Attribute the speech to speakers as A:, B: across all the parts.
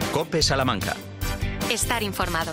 A: COPE Salamanca.
B: Estar informado.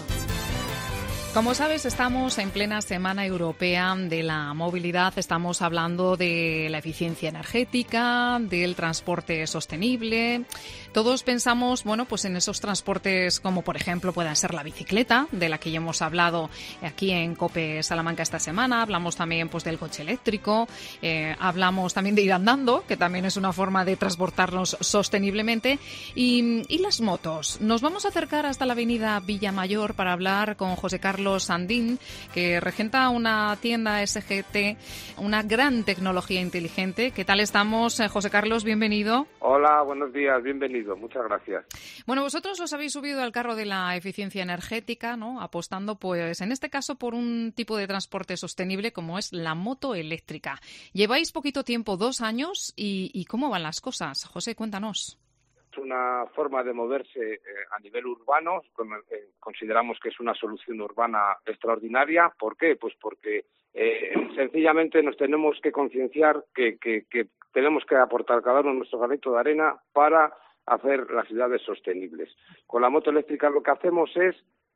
C: Como sabes, estamos en plena Semana Europea de la Movilidad. Estamos hablando de la eficiencia energética, del transporte sostenible. Todos pensamos, pues en esos transportes como, por ejemplo, pueda ser la bicicleta, de la que ya hemos hablado aquí en COPE Salamanca esta semana. Hablamos también, del coche eléctrico. Hablamos también de ir andando, que también es una forma de transportarnos sosteniblemente. Y las motos. Nos vamos a acercar hasta la avenida Villamayor para hablar con José Carlos Sandín, que regenta una tienda SGT, una gran tecnología inteligente. ¿Qué tal estamos, José Carlos? Bienvenido.
D: Hola, buenos días, bienvenido, muchas gracias.
C: Bueno, vosotros os habéis subido al carro de la eficiencia energética, ¿no? Apostando, en este caso, por un tipo de transporte sostenible como es la moto eléctrica. Lleváis poquito tiempo, 2 años, ¿y cómo van las cosas? José, cuéntanos.
D: Una forma de moverse a nivel urbano, consideramos que es una solución urbana extraordinaria. ¿Por qué? Pues porque sencillamente nos tenemos que concienciar que tenemos que aportar cada uno nuestro granito de arena para hacer las ciudades sostenibles. Con la moto eléctrica lo que hacemos es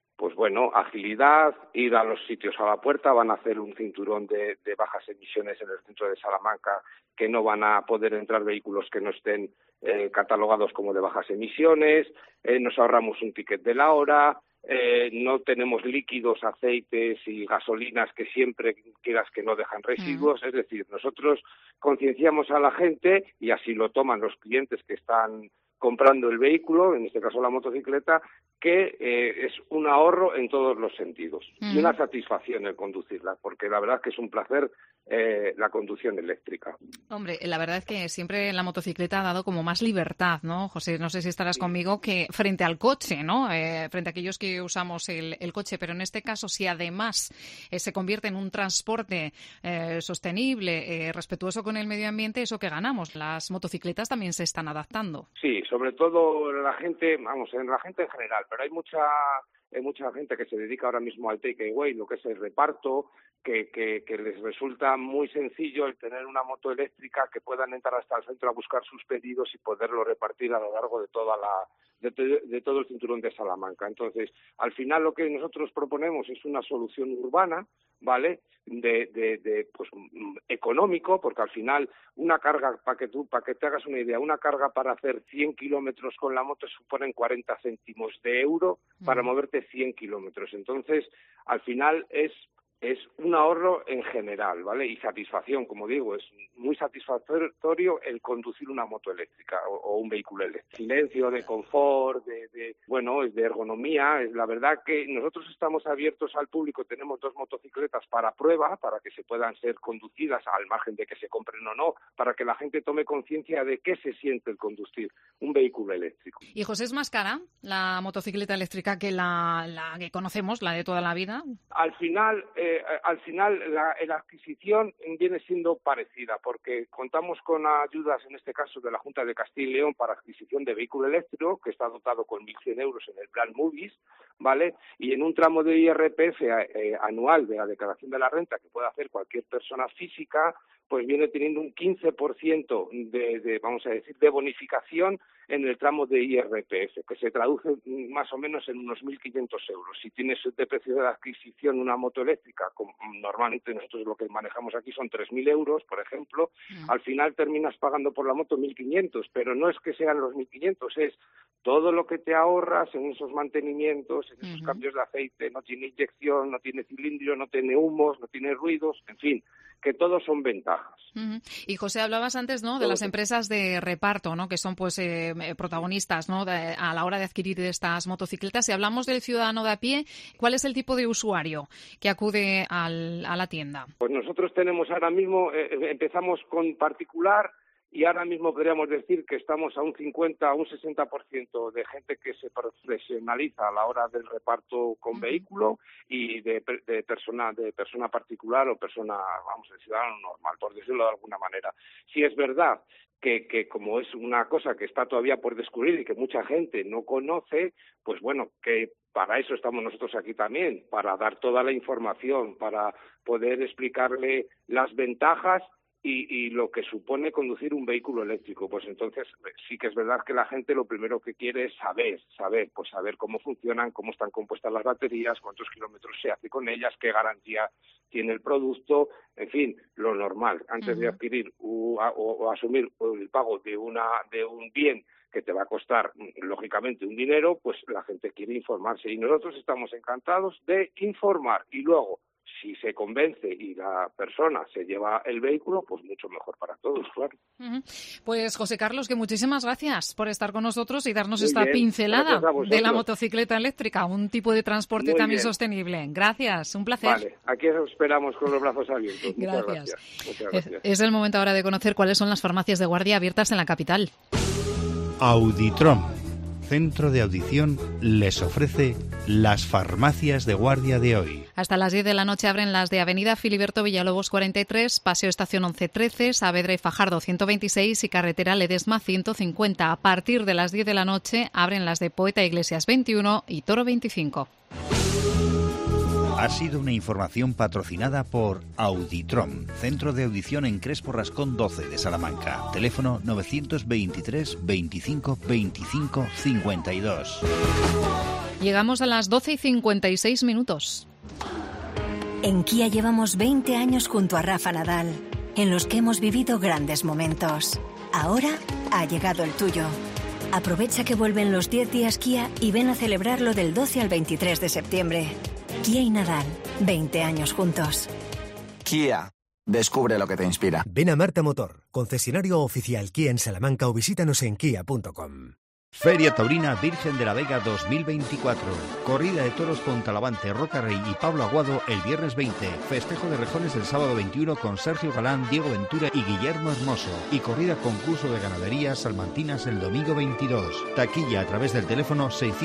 D: agilidad, ir a los sitios a la puerta, van a hacer un cinturón de bajas emisiones en el centro de Salamanca, que no van a poder entrar vehículos que no estén catalogados como de bajas emisiones, nos ahorramos un ticket de la hora, no tenemos líquidos, aceites y gasolinas que siempre quieras que no dejan residuos, es decir, nosotros concienciamos a la gente y así lo toman los clientes que están comprando el vehículo, en este caso la motocicleta, que es un ahorro en todos los sentidos y una satisfacción el conducirla, porque la verdad es que es un placer la conducción eléctrica.
C: Hombre, la verdad es que siempre la motocicleta ha dado como más libertad, ¿no, José? No sé si estarás conmigo, que frente al coche, ¿no? Frente a aquellos que usamos el coche, pero en este caso, si además se convierte en un transporte sostenible, respetuoso con el medio ambiente, eso que ganamos. Las motocicletas también se están adaptando.
D: Sí, sobre todo la gente en general, pero hay mucha gente que se dedica ahora mismo al takeaway, lo que es el reparto, que les resulta muy sencillo el tener una moto eléctrica, que puedan entrar hasta el centro a buscar sus pedidos y poderlo repartir a lo largo de todo el cinturón de Salamanca. Entonces, al final lo que nosotros proponemos es una solución urbana, ¿vale? Económico, porque al final una carga, para que te hagas una idea, una carga para hacer 100 kilómetros con la moto suponen 40 céntimos de euro para moverte 100 kilómetros. Entonces, al final es un ahorro en general, ¿vale? Y satisfacción, como digo, es muy satisfactorio el conducir una moto eléctrica o un vehículo eléctrico. Silencio, de confort, de ergonomía. La verdad que nosotros estamos abiertos al público, tenemos 2 motocicletas para prueba, para que se puedan ser conducidas al margen de que se compren o no, para que la gente tome conciencia de qué se siente el conducir un vehículo eléctrico.
C: ¿Y José, es más cara la motocicleta eléctrica que la que conocemos, la de toda la vida?
D: Al final la adquisición viene siendo parecida, porque contamos con ayudas, en este caso de la Junta de Castilla y León, para adquisición de vehículo eléctrico, que está dotado con 1.100 euros en el plan Movies, ¿vale? Y en un tramo de IRPF anual de la declaración de la renta que puede hacer cualquier persona física, pues viene teniendo un 15% de bonificación en el tramo de IRPF, que se traduce más o menos en unos 1.500 euros. Si tienes de precio de adquisición una moto eléctrica, normalmente nosotros lo que manejamos aquí son 3.000 euros, por ejemplo, al final terminas pagando por la moto 1.500, pero no es que sean los 1.500, es todo lo que te ahorras en esos mantenimientos, en esos cambios de aceite, no tiene inyección, no tiene cilindro, no tiene humos, no tiene ruidos, en fin, que todos son ventajas.
C: Y José, hablabas antes, ¿no?, de las empresas de reparto, ¿no?, que son protagonistas, ¿no?, a la hora de adquirir estas motocicletas. Si hablamos del ciudadano de a pie, ¿cuál es el tipo de usuario que acude a la tienda?
D: Pues nosotros tenemos ahora mismo, empezamos con particular, y ahora mismo podríamos decir que estamos a un 50, a un 60% de gente que se profesionaliza a la hora del reparto con vehículo y de persona particular o persona, ciudadano normal, por decirlo de alguna manera. Si es verdad que como es una cosa que está todavía por descubrir y que mucha gente no conoce, pues bueno, que para eso estamos nosotros aquí también, para dar toda la información, para poder explicarle las ventajas y lo que supone conducir un vehículo eléctrico. Pues entonces sí que es verdad que la gente lo primero que quiere es saber cómo funcionan, cómo están compuestas las baterías, cuántos kilómetros se hace con ellas, qué garantía tiene el producto, en fin, lo normal. Antes de adquirir o asumir el pago de un bien que te va a costar, lógicamente, un dinero, pues la gente quiere informarse y nosotros estamos encantados de informar. Y luego, si se convence y la persona se lleva el vehículo, pues mucho mejor para todos, claro.
C: Pues José Carlos, que muchísimas gracias por estar con nosotros y darnos
D: Muy
C: esta
D: bien,
C: pincelada de la motocicleta eléctrica, un tipo de transporte también sostenible. Gracias, un placer.
D: Vale, aquí os esperamos con los brazos abiertos.
C: Gracias.
D: Muchas gracias.
C: Es el momento ahora de conocer cuáles son las farmacias de guardia abiertas en la capital.
A: Auditrom, centro de audición, les ofrece las farmacias de guardia de hoy.
C: Hasta las 10 de la noche abren las de Avenida Filiberto Villalobos 43, Paseo Estación 1113, Saavedra y Fajardo 126 y Carretera Ledesma 150. A partir de las 10 de la noche abren las de Poeta Iglesias 21 y Toro 25.
A: Ha sido una información patrocinada por Auditrom, centro de audición en Crespo Rascón 12 de Salamanca. Teléfono 923 25 25 52.
C: Llegamos a las 12:56.
E: En Kia llevamos 20 años junto a Rafa Nadal, en los que hemos vivido grandes momentos. Ahora ha llegado el tuyo. Aprovecha que vuelven los 10 días Kia y ven a celebrarlo del 12 al 23 de septiembre. Kia y Nadal, 20 años juntos.
F: Kia, descubre lo que te inspira.
G: Ven a Marta Motor, concesionario oficial Kia en Salamanca o visítanos en kia.com.
A: Feria Taurina Virgen de la Vega 2024. Corrida de toros con Talavante, Roca Rey y Pablo Aguado el viernes 20. Festejo de rejones el sábado 21 con Sergio Galán, Diego Ventura y Guillermo Hermoso. Y corrida concurso de ganaderías salmantinas el domingo 22. Taquilla a través del teléfono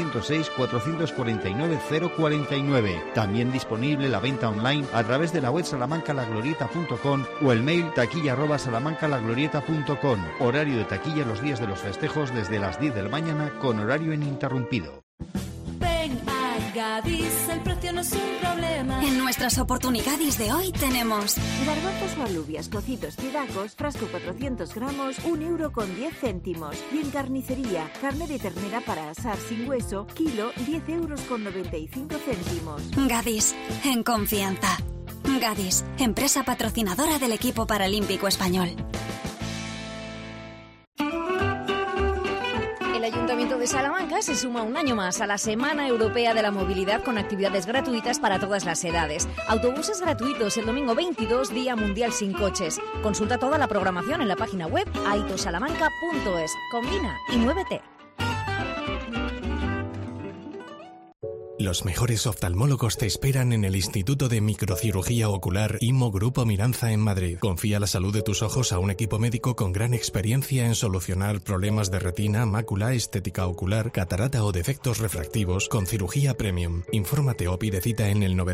A: 606-449-049. También disponible la venta online a través de la web salamancalaglorieta.com o el mail taquilla@salamancalaglorieta.com. Horario de taquilla los días de los festejos desde las 10 de la mañana con horario ininterrumpido.
H: Ven a Gadis, el precio no es un problema.
E: En nuestras oportunidades de hoy tenemos
I: garbanzos o alubias, cocidos ciudacos, frasco 400 gramos, 1,10 €. Y en carnicería, carne de ternera para asar sin hueso, kilo, 10,95 €.
E: Gadis, en confianza. Gadis, empresa patrocinadora del equipo paralímpico español.
J: El Ayuntamiento de Salamanca se suma un año más a la Semana Europea de la Movilidad con actividades gratuitas para todas las edades. Autobuses gratuitos el domingo 22, Día Mundial sin Coches. Consulta toda la programación en la página web aitosalamanca.es. Combina y muévete.
K: Los mejores oftalmólogos te esperan en el Instituto de Microcirugía Ocular IMO Grupo Miranza en Madrid. Confía la salud de tus ojos a un equipo médico con gran experiencia en solucionar problemas de retina, mácula, estética ocular, catarata o defectos refractivos con cirugía premium. Infórmate o pide cita en el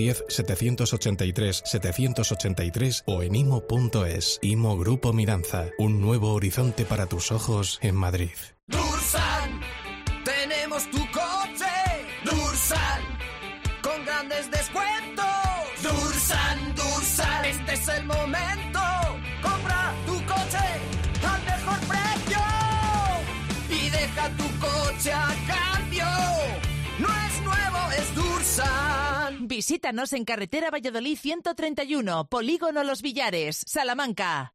K: 910-783-783 o en imo.es. IMO Grupo Miranza, un nuevo horizonte para tus ojos en Madrid.
L: Dursan, tenemos tu coche. Dursan, con grandes descuentos. Dursan, Dursan, este es el momento. Compra tu coche al mejor precio y deja tu coche a cambio. No es nuevo, es Dursan.
M: Visítanos en carretera Valladolid 131, Polígono Los Villares, Salamanca.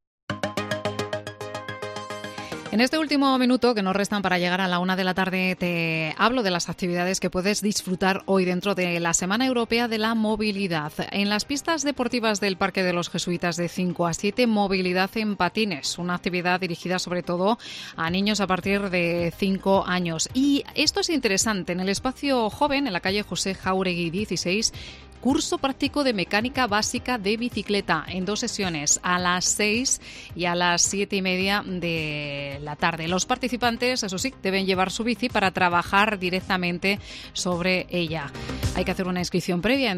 C: En este último minuto que nos restan para llegar a la 1 de la tarde te hablo de las actividades que puedes disfrutar hoy dentro de la Semana Europea de la Movilidad. En las pistas deportivas del Parque de los Jesuitas de 5 a 7, movilidad en patines, una actividad dirigida sobre todo a niños a partir de 5 años. Y esto es interesante, en el espacio joven, en la calle José Jáuregui 16, curso práctico de mecánica básica de bicicleta en 2 sesiones, a las 6 y a las 7:30 de la tarde. Los participantes, eso sí, deben llevar su bici para trabajar directamente sobre ella. Hay que hacer una inscripción previa en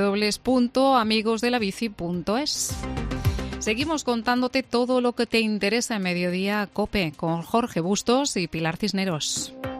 C: www.amigosdelabici.es. Seguimos contándote todo lo que te interesa en Mediodía COPE con Jorge Bustos y Pilar Cisneros.